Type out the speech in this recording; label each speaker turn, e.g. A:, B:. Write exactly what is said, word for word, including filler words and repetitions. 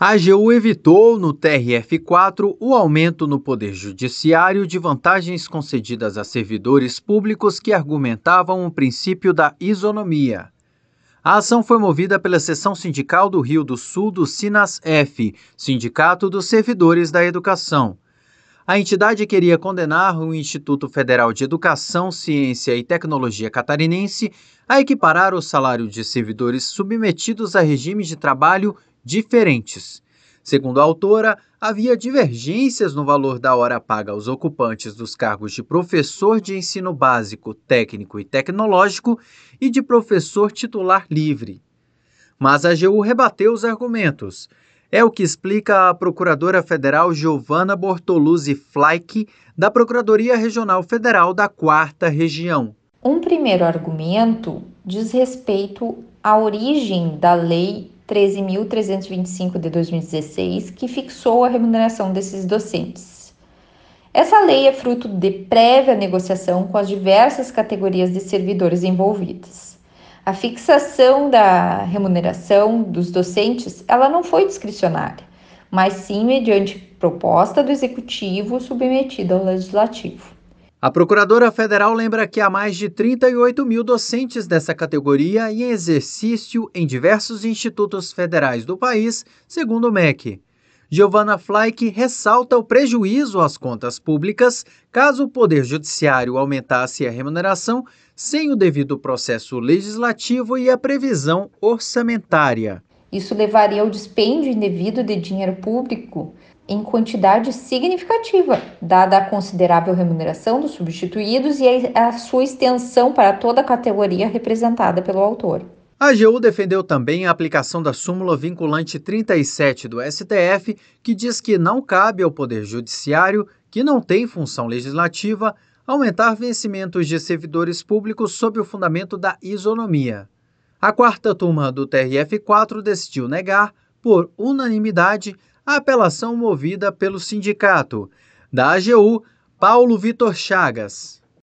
A: A AGU evitou, no T R F quatro, o aumento no Poder Judiciário de vantagens concedidas a servidores públicos que argumentavam o princípio da isonomia. A ação foi movida pela Seção Sindical do Rio do Sul do SINAS-F, Sindicato dos Servidores da Educação. A entidade queria condenar o Instituto Federal de Educação, Ciência e Tecnologia Catarinense a equiparar o salário de servidores submetidos a regimes de trabalho diferentes. Segundo a autora, havia divergências no valor da hora paga aos ocupantes dos cargos de professor de ensino básico, técnico e tecnológico e de professor titular livre. Mas a AGU rebateu os argumentos. É o que explica a procuradora federal Giovana Bortoluzzi Flaik, da Procuradoria Regional Federal da quarta Região.
B: Um primeiro argumento diz respeito à origem da Lei treze mil trezentos e vinte e cinco de dois mil e dezesseis, que fixou a remuneração desses docentes. Essa lei é fruto de prévia negociação com as diversas categorias de servidores envolvidas. A fixação da remuneração dos docentes, ela não foi discricionária, mas sim mediante proposta do Executivo submetida ao Legislativo.
A: A Procuradora Federal lembra que há mais de trinta e oito mil docentes dessa categoria em exercício em diversos institutos federais do país, segundo o M E C. Giovana Flaik ressalta o prejuízo às contas públicas caso o Poder Judiciário aumentasse a remuneração sem o devido processo legislativo e a previsão orçamentária.
B: Isso levaria ao dispêndio indevido de dinheiro público em quantidade significativa, dada a considerável remuneração dos substituídos e a sua extensão para toda a categoria representada pelo autor.
A: A AGU defendeu também a aplicação da súmula vinculante trinta e sete do S T F, que diz que não cabe ao Poder Judiciário, que não tem função legislativa, aumentar vencimentos de servidores públicos sob o fundamento da isonomia. A quarta turma do T R F quatro decidiu negar, por unanimidade, a apelação movida pelo sindicato. Da AGU, Paulo Vitor Chagas.